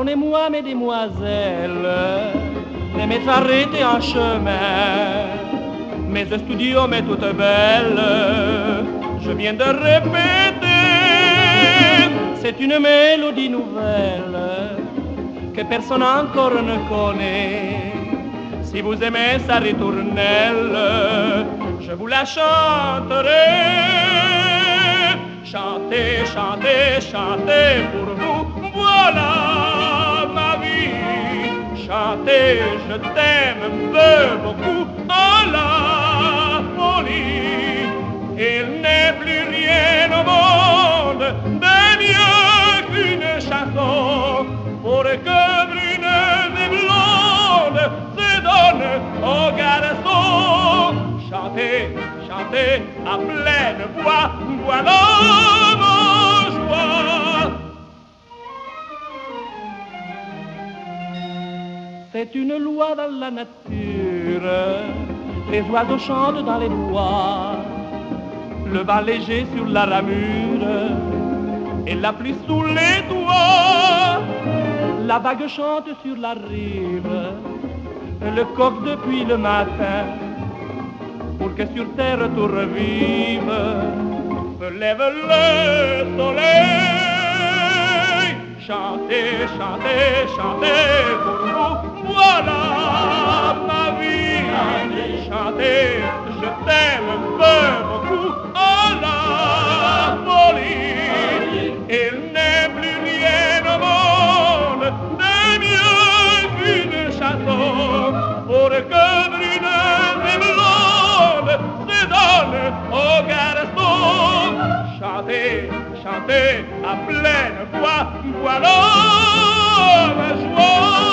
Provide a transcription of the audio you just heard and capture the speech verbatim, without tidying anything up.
Pardonnez-moi, mesdemoiselles, de m'être arrêté en chemin. Mais ce studio m'est toute belle, je viens de répéter. C'est une mélodie nouvelle que personne encore ne connaît. Si vous aimez sa ritournelle, je vous la chanterai. Chantez, chantez, chantez pour vous, voilà ma vie. Chantez, je t'aime, veux beaucoup, oh la folie. Il n'est plus rien au monde de mieux qu'une chanson pour que brunes et blondes se donnent aux garçons. Chantez, chantez à pleine voix, voilà ma joie. C'est une loi dans la nature, les oiseaux chantent dans les bois, le vent léger sur la ramure et la pluie sous les toits. La vague chante sur la rive, le coq depuis le matin, pour que sur terre tout revive, se lève le soleil. Chantez, chantez, chantez pour vous, voilà ma vie. Chantez, je t'aime, veux beaucoup, oh la folie. Il n'est plus rien au monde de mieux qu'une chanson pour que brunes et blondes se donnent aux garçons. Chantez, chantez à pleine voix, voilà ma joie.